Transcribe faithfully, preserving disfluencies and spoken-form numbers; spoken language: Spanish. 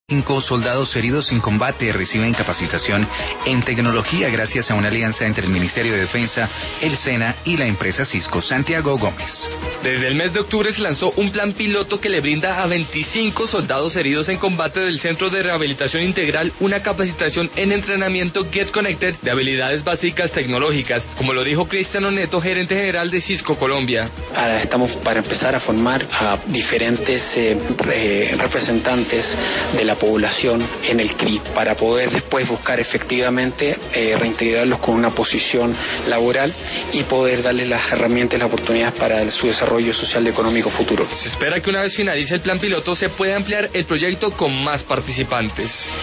Cinco soldados heridos en combate reciben capacitación en tecnología gracias a una alianza entre el Ministerio de Defensa, el SENA y la empresa Cisco. Santiago Gómez. Desde el mes de octubre se lanzó un plan piloto que le brinda a veinticinco soldados heridos en combate del Centro de Rehabilitación Integral una capacitación en entrenamiento Get Connected de habilidades básicas tecnológicas, como lo dijo Cristiano Neto, gerente general de Cisco Colombia. Ahora estamos para empezar a formar a diferentes eh, re representantes de la población en el C R I para poder después buscar efectivamente eh, reintegrarlos con una posición laboral y poder darles las herramientas y las oportunidades para su desarrollo social y económico futuro. Se espera que una vez finalice el plan piloto se pueda ampliar el proyecto con más participantes.